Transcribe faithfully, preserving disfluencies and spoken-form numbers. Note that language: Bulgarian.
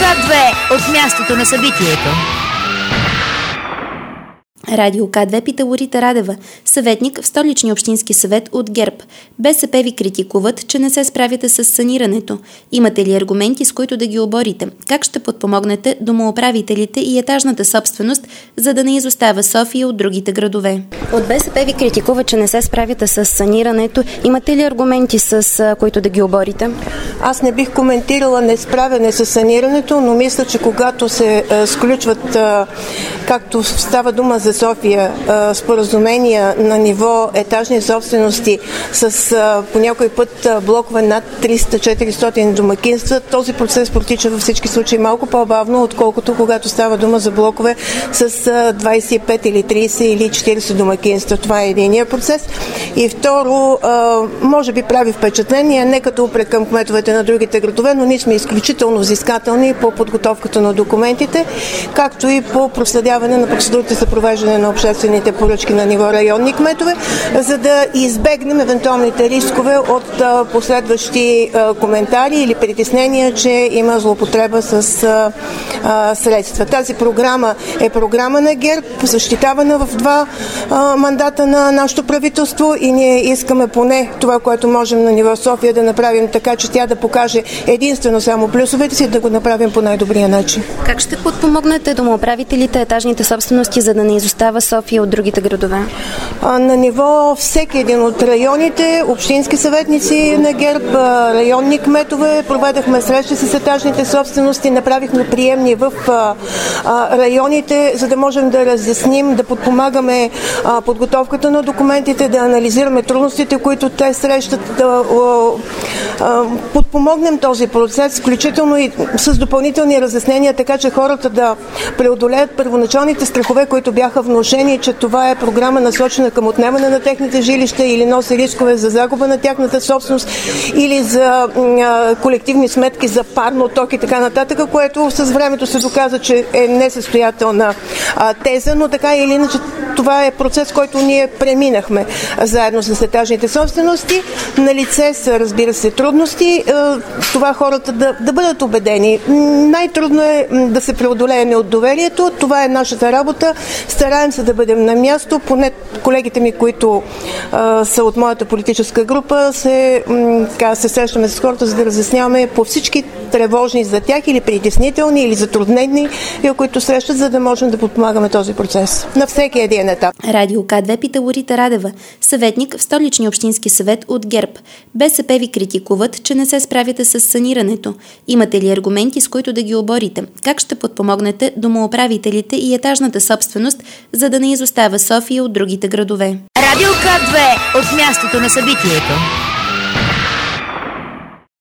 К две от мястото на събитието. Радио К две пита Лорита Радева, съветник в Столичния общински съвет от ГЕРБ. БСП ви критикуват, че не се справяте с санирането. Имате ли аргументи, с които да ги оборите? Как ще подпомогнете домоуправителите и етажната собственост, за да не изостава София от другите градове? От БСП ви критикуват, че не се справяте с санирането. Имате ли аргументи, с които да ги оборите? Аз не бих коментирала несправяне с санирането, но мисля, че когато се а, сключват, а, както става дума за София, а, споразумения на ниво етажни собствености с а, по някой път а, блокове над триста до четиристотин домакинства, този процес протича във всички случаи малко по-бавно, отколкото когато става дума за блокове с а, двадесет и пет или тридесет или четиридесет домакинства. Това е единия процес. И второ, а, може би прави впечатление, не като упрек към кметовете на другите градове, но ние сме изключително взискателни по подготовката на документите, както и по проследяване на процедурите за провеждане на обществените поръчки на ниво районни кметове, за да избегнем евентуалните рискове от а, последващи а, коментари или притеснения, че има злоупотреба с а, а, средства. Тази програма е програма на ГЕРБ, защитавана в два а, мандата на нашето правителство и ние искаме поне това, което можем на ниво София да направим така, че тя да покаже единствено само плюсовете си, да го направим по най-добрия начин. Как ще подпомогнете домоуправителите, етажните собствености, за да не изостава София от другите градове? А, на ниво всеки един от районите, общински съветници на ГЕРБ, районни кметове, проведахме срещи с етажните собствености, направихме приемни в а, а, районите, за да можем да разясним, да подпомагаме а, подготовката на документите, да анализираме трудностите, които те срещат, да а, а, подпомогнем този процес, включително и с допълнителни разяснения, така че хората да преодолеят първоначалните страхове, които бяха внушени, че това е програма насочена към отнемане на техните жилища или носи рискове за загуба на тяхната собственост или за а, колективни сметки за парно, ток и така нататък, което с времето се доказа, че е несъстоятелна а, теза, но така или иначе това е процес, който ние преминахме заедно с етажните собствености. На лице са, разбира се, трудности. Това хората да, да бъдат убедени. Най-трудно е да се преодолее неотдоверието. Това е нашата работа. Стараем се да бъдем на място. Поне колегите ми, които а, са от моята политическа група, се, м, така, се срещаме с хората, за да разясняваме по всички тревожни за тях или притеснителни, или затруднени, които срещат, за да можем да подпомагаме този процес на всеки един етап. Радио К две пита Лорита Радева, съветник в Столичния общински съвет от ГЕРБ. БСП ви критикуват, че не се справяте с санирането. Имате ли аргументи, с които да ги оборите? Как ще подпомогнете домоуправителите и етажната собственост, за да не изостава София от другите градове? Радио К две от мястото на събитието.